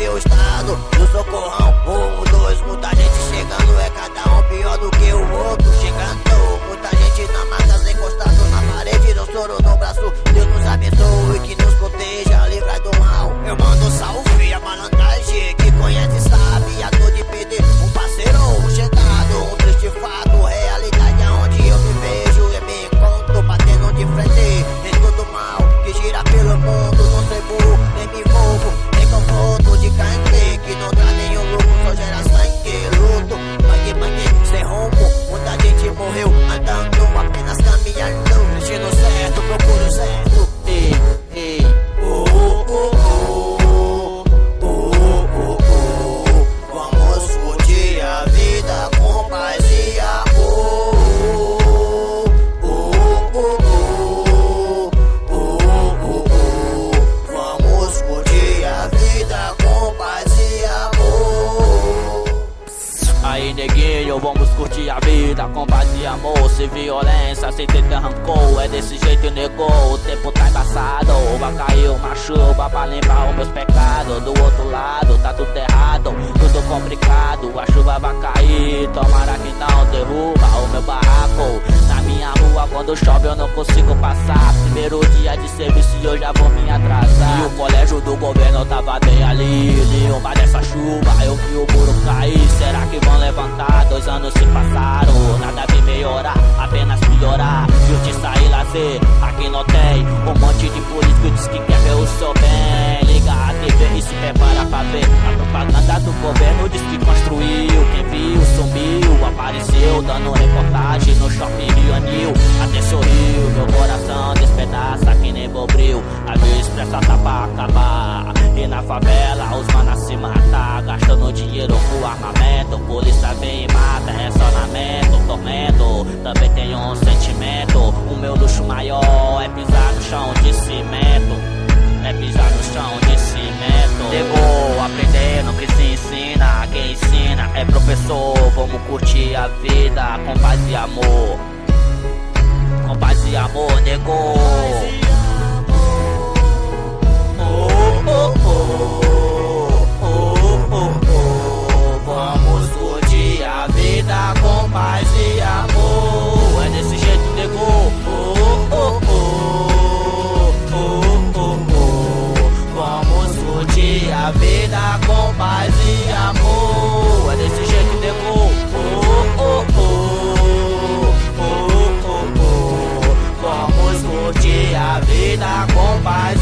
vê o estado do socorrão. 1, 2, muita gente chegando, é cada um pior do que o outro. Chegando, muita gente na mata, encostado na parede, deu soro no braço. Deus nos abençoe, que nos proteja, livra do mal. Eu mando salve a malandragem, que conhece sabe a dor de perder um parceiro, um chegado, um triste fato, realidade aonde eu me vejo e me encontro, batendo de frente em todo mal que gira pelo mundo. Não sei burro, nem me envolvo, nem conforto de cair, que não dá nenhum lucro, só gera sangue, luto, bang bang, sem rumo. Muita gente morreu andando, apenas caminhando, destino certo, procuro certo. Ei, ei, vamos curtir a vida com paz e amor. Vamos curtir a vida com paz e amor. Aí neguinho, vamos curtir a vida com paz e amor. Sem violência, sem ter rancor. É desse jeito, negou. O tempo tá embaçado. Vai cair uma chuva pra limpar os meus pecados. Do outro lado tá tudo errado, tudo complicado. A chuva vai cair, tomara que não derruba o meu barraco. Na minha rua quando chove eu não consigo passar. Primeiro dia de serviço e eu já vou me atrasar. E o colégio do governo tava bem ali. Nenhuma dessa chuva eu vi o muro cair. Será que vão levantar? 2 anos se passaram, nada de melhorar, apenas piorar. Justiça e lazer, aqui não tem. Um monte de político diz que quer ver o seu bem. Liga a TV e se prepara pra ver a propaganda do governo diz que construiu. Quem viu sumiu, apareceu dando reportagem no shopping Rio Anil. Até sorriu, meu coração despedaça que nem bobril. A vida expressa tá pra acabar. E na favela os manas se matam, gastando dinheiro com armamento. Polícia vem e mata, é só lamento, tormento. Também tenho um sentimento. O meu luxo maior é pisar no chão de cimento. É pisar no chão de cimento. Chegou aprendendo que se ensina. Quem ensina é professor. Vamos curtir a vida com paz e amor. Com paz e amor, negou. Vamos curtir a vida com paz e amor. É desse jeito, negou. Vamos curtir a vida com paz e amor. É desse jeito, negou. Vamos curtir a vida com paz